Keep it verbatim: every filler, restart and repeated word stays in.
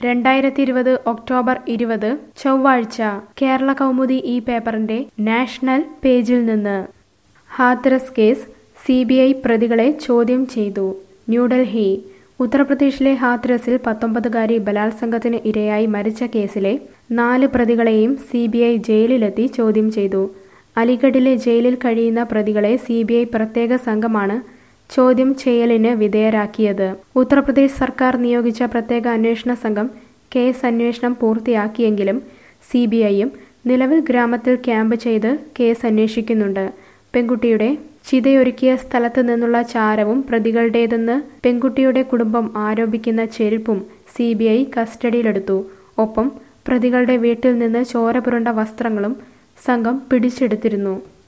രണ്ടായിരത്തി ഇരുപത് ഒക്ടോബർ ഇരുപത് ചൊവ്വാഴ്ച കേരള കൗമുദി ഈ പേപ്പറിന്റെ നാഷണൽ പേജിൽ നിന്ന് Hathras case C B I പ്രതികളെ ചോദ്യം ചെയ്തു. ന്യൂഡൽഹി ഉത്തർപ്രദേശിലെ ഹാഥ്രസിൽ പത്തൊമ്പതുകാരി ബലാത്സംഗത്തിന് ഇരയായി മരിച്ച കേസിലെ നാല് പ്രതികളെയും സി ബി ഐ ജയിലിലെത്തി ചോദ്യം ചെയ്തു. അലിഗഡിലെ ജയിലിൽ കഴിയുന്ന പ്രതികളെ സി ബി ഐ പ്രത്യേക സംഘമാണ് ചോദ്യം ചെയ്യലിന് വിധേയരാക്കിയത്. ഉത്തർപ്രദേശ് സർക്കാർ നിയോഗിച്ച പ്രത്യേക അന്വേഷണ സംഘം കേസ് അന്വേഷണം പൂർത്തിയാക്കിയെങ്കിലും സി ബി ഐയും നിലവിൽ ഗ്രാമത്തിൽ ക്യാമ്പ് ചെയ്ത് കേസ് അന്വേഷിക്കുന്നുണ്ട്. പെൺകുട്ടിയുടെ ചിതയൊരുക്കിയ സ്ഥലത്ത് നിന്നുള്ള ചാരവും പ്രതികളുടേതെന്ന് പെൺകുട്ടിയുടെ കുടുംബം ആരോപിക്കുന്ന ചെരുപ്പും സി ബി ഐ കസ്റ്റഡിയിലെടുത്തു. ഒപ്പം പ്രതികളുടെ വീട്ടിൽ നിന്ന് ചോര പുരണ്ട വസ്ത്രങ്ങളും സംഘം പിടിച്ചെടുത്തിരുന്നു.